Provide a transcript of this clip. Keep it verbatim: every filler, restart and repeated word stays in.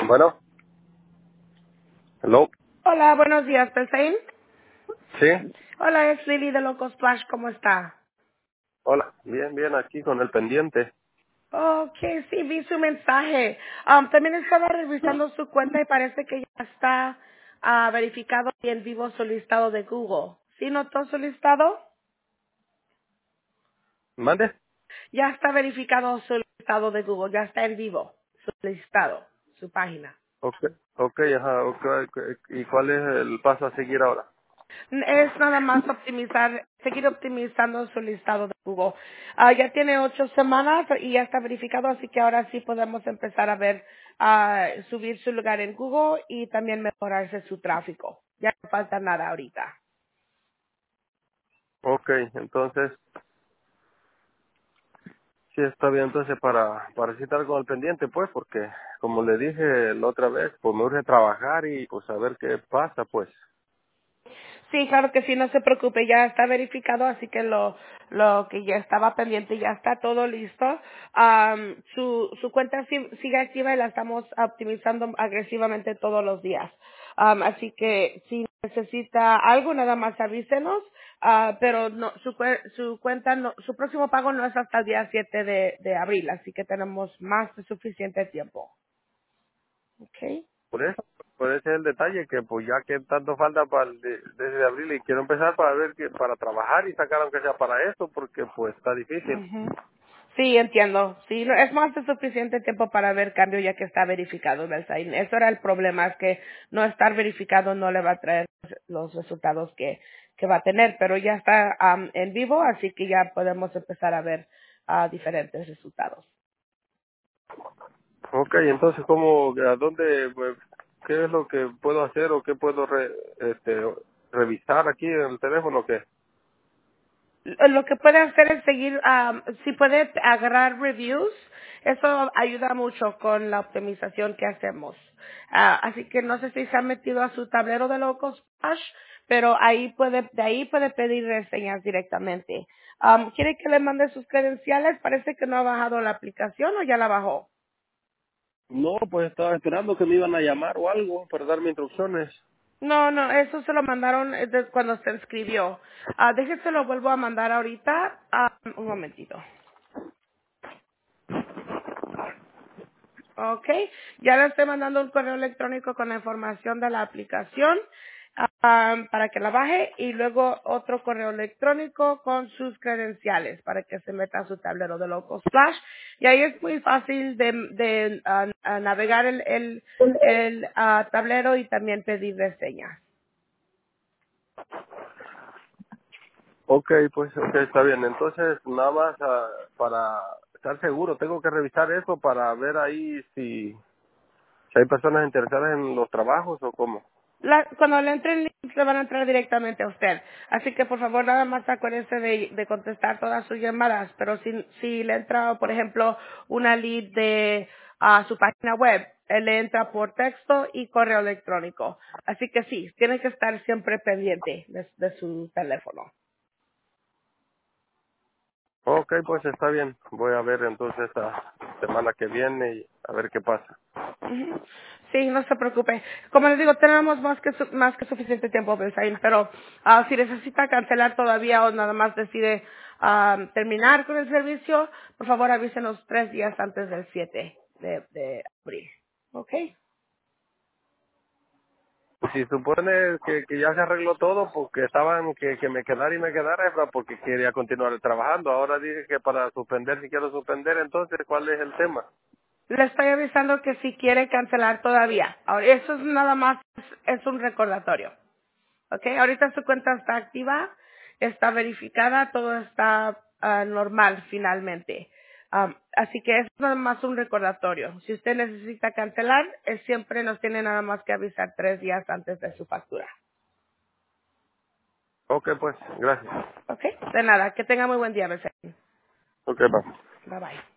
Bueno, hello. Hola, buenos días, Pelsain. Sí, Hola, es Lily de Loco Splash, ¿cómo está? hola. Bien, bien, aquí con el pendiente. Ok, sí, vi su mensaje. Um, también estaba revisando su cuenta y parece que ya está ah, verificado y en vivo su listado de Google. ¿Sí notó su listado? ¿Mande? Ya está verificado su listado de Google, ya está en vivo su listado, su página. Ok, ok, ajá, ok, ok. ¿Y cuál es el paso a seguir ahora? Es nada más optimizar, seguir optimizando su listado de Google. Ah, ya tiene ocho semanas y ya está verificado, así que ahora sí podemos empezar a ver, ah, subir su lugar en Google y también mejorarse su tráfico. Ya no falta nada ahorita. Ok, entonces, sí está bien, entonces para, para sí estar con el pendiente, pues, porque como le dije la otra vez, pues me urge trabajar y pues a ver qué pasa, pues. Sí, claro que sí, no se preocupe, ya está verificado, así que lo, lo que ya estaba pendiente ya está todo listo. Am, su, su cuenta sí- sigue activa y la estamos optimizando agresivamente todos los días. Am, así que si necesita algo, nada más avísenos, ah, pero no, su, cue- su cuenta, no, su próximo pago no es hasta el día siete de, de abril, así que tenemos más de suficiente tiempo. Okay. Por eso, por ese es el detalle, que pues ya que tanto falta para el de- desde abril y quiero empezar para ver que para trabajar y sacar aunque sea para eso, porque pues está difícil. Ujú. Sí, entiendo. Sí, no, es más de suficiente tiempo para ver cambio ya que está verificado, ¿verdad? Y eso era el problema, es que no estar verificado no le va a traer los resultados que, que va a tener, pero ya está am, en vivo, así que ya podemos empezar a ver ah, diferentes resultados. Ok, entonces, ¿cómo, a dónde, pues, qué es lo que puedo hacer o qué puedo re- este, revisar aquí en el teléfono? ¿O qué? Lo que puede hacer es seguir, am, si puede agarrar reviews, eso ayuda mucho con la optimización que hacemos. Ah, así que no sé si se ha metido a su tablero de Locos Splash, pero ahí puede, de ahí puede pedir reseñas directamente. Am, ¿Quiere que le mande sus credenciales? Parece que no ha bajado la aplicación o ya la bajó. No, pues estaba esperando que me iban a llamar o algo para darme instrucciones. No, no, eso se lo mandaron eh, de- cuando se inscribió. Ah, déjese lo vuelvo a mandar ahorita. Ah, un momentito. Ok, ya le estoy mandando un correo electrónico con la información de la aplicación ah, para que la baje y luego otro correo electrónico con sus credenciales para que se meta a su tablero de Local Splash. Y ahí es muy fácil de, de ah, ah, navegar el, el, el ah, tablero y también pedir reseñas. Ok, pues ok, está bien. Entonces, nada más ah, para estar seguro, tengo que revisar eso para ver ahí si, si hay personas interesadas en los trabajos o cómo. La- cuando le entren links le van a entrar directamente a usted. Así que por favor nada más acuérdense de, de contestar todas sus llamadas. Pero si, si le entra, por ejemplo, una lead de ah, su página web, él le entra por texto y correo electrónico. Así que sí, tiene que estar siempre pendiente de, de su teléfono. Ok, pues está bien. Voy a ver entonces esta semana que viene y a ver qué pasa. Ujú. Sí, no se preocupe. Como les digo, tenemos más que su- más que suficiente tiempo, Benzaín, pero ah, si necesita cancelar todavía o nada más decide ah, terminar con el servicio, por favor avísenos tres días antes del siete de, de abril. ¿Ok? Si supone que, que ya se arregló todo porque estaban que, que me quedara y me quedara era porque quería continuar trabajando. Ahora dije que para suspender, si quiero suspender, entonces, ¿cuál es el tema? Le estoy avisando que si quiere cancelar todavía. Ahora, eso es nada más, es, es un recordatorio. ¿Ok? Ahorita su cuenta está activa, está verificada, todo está ah, normal finalmente. Am, así que es nada más un recordatorio. Si usted necesita cancelar, él siempre nos tiene nada más que avisar tres días antes de su factura. Ok, pues, gracias. ¿Ok? De nada. Que tenga muy buen día, Mercedes. Ok, va. Bye bye.